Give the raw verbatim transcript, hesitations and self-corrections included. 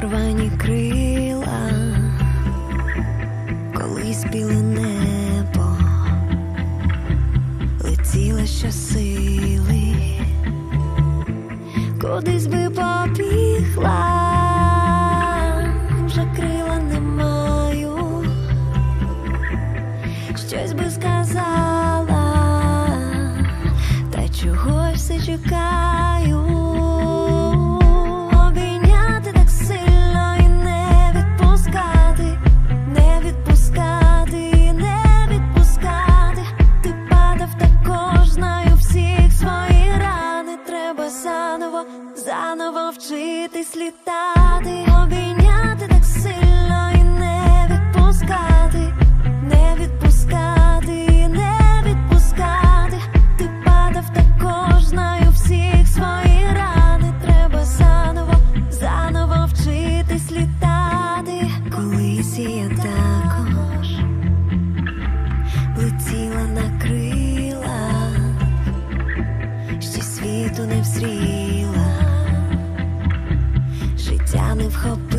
рвані крила, колись біле небо, летіла щосили, кудись би побігла, вже крила не маю, щось би сказала, та чогось все чекаю. Обійняти так сильно і не відпускати, не відпускати, не відпускати. Ти падав також, знаю всіх свої рани. Треба заново, заново вчитись літати. Обійняти так сильно і не відпускати, не відпускати, не відпускати. Ти падав також, знаю всіх свої рани. Треба заново, заново вчитись літати. Колись я також летіла на крилах, ще світу не взріла, життя не вхопила.